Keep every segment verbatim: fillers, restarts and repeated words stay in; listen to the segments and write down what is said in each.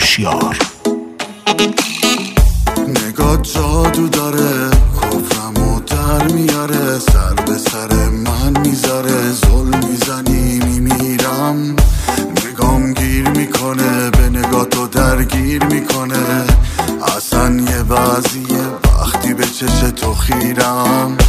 هوشیار. نگاه جادو داره، کفرمو در میاره، سر به سر من میذاره، ظلم میزنی میمیرم. نگام گیر میکنه، به نگاه تو درگیر میکنه، اصلا یه وضعیه وقتی به چش تو خیرم.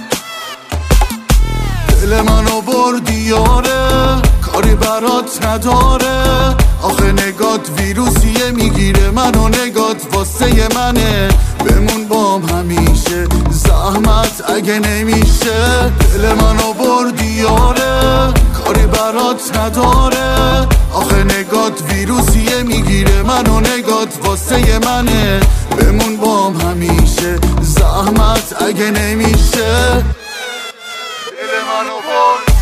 دل منو بردی یاره، کاری برات نداره، آخه نگات ویروسیه میگیره منو، نگات واسه منه، بمون بام همیشه، زحمت اگه نمیشه. دل منو بردی یاره، کاری برات نداره، آخه نگات ویروسیه میگیره منو، نگات واسه منه، بمون بام همیشه، زحمت اگه نمیشه. دل منو برد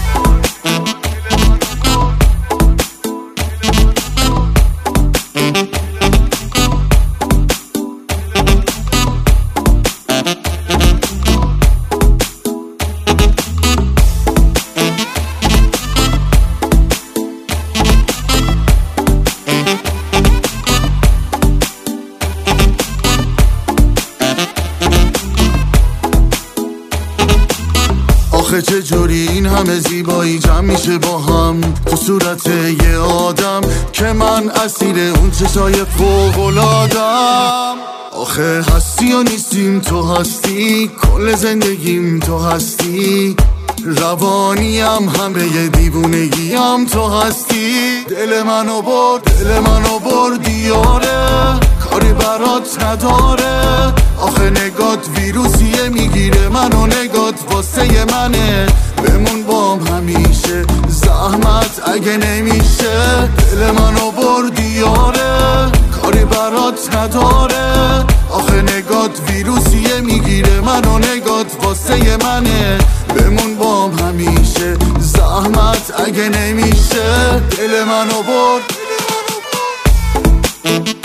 آخه چه جوری این همه زیبایی جمع میشه با هم تو صورت یه آدم، که من اسیر اون چشای فوق‌العاده‌ام. آخه هستی و نیستیم تو هستی، کل زندگیم تو هستی، روانیم همه دیوونگیم تو هستی. دل منو برد، دل منو بردی یاره، کاری برات نداره، آخه نگات ویروسیه میگیره منو، نگات واسه منه، بمون بام همیشه، زحمت اگه نمیشه. دل منو بردی یاره، کاری برات نداره، آخه نگات ویروسیه میگیره منو، نگات واسه منه، بمون بام همیشه، زحمت اگه نمیشه. دل منو برد